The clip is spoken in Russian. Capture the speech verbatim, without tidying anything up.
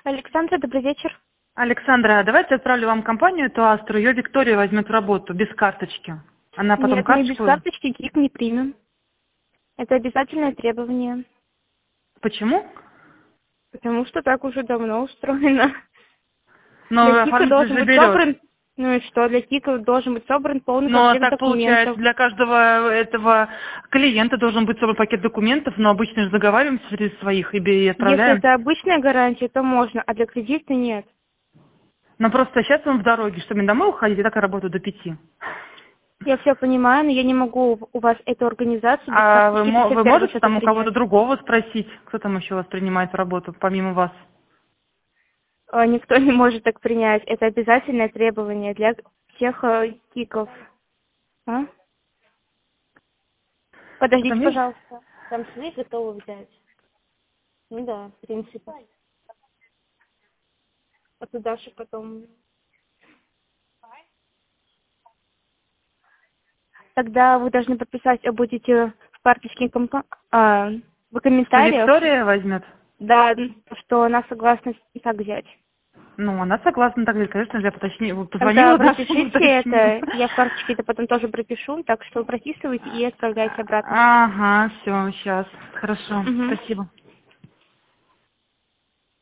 Александра, добрый вечер. Александра, давайте отправлю вам компанию эту Астру, ее Виктория возьмет в работу без карточки. Она потом Нет, мы без карточку... карточки КИК не примем. Это обязательное требование. Почему? Потому что так уже давно устроено. Но Для КИКа оформитель должен же быть берет. собран, ну и что, для КИКа должен быть собран полный Но комплект так получается, документов. для каждого этого клиента должен быть собран пакет документов, но обычно же договариваемся среди своих и бе- и Если отправляем. это обычная гарантия, то можно, а для кредита нет. Но просто сейчас он в дороге, чтобы мне домой уходить, я так и работаю до пяти. Я все понимаю, но я не могу у вас эту организацию без А вы, карточки до мо- всех вы первого можете счета там у кого-то принять. другого спросить, кто там еще вас принимает в работу, помимо вас? А, Никто не может так принять. Это обязательное требование для всех э, КИКов. А? А там Подождите, есть? пожалуйста. Там свои готовы взять. Ну да, в принципе. А то дальше потом... Тогда вы должны подписать, а будете в карточке компа... а, в Что комментариях, Виктория возьмет? да, что она согласна и так взять. Ну, она согласна так говорит, конечно, я поточнее, Тогда позвонила нашему пропишите уточнила. это, я в карточке это потом тоже пропишу, так что прописывайте и отправляйте обратно. Ага, все, сейчас. Хорошо, Угу. спасибо.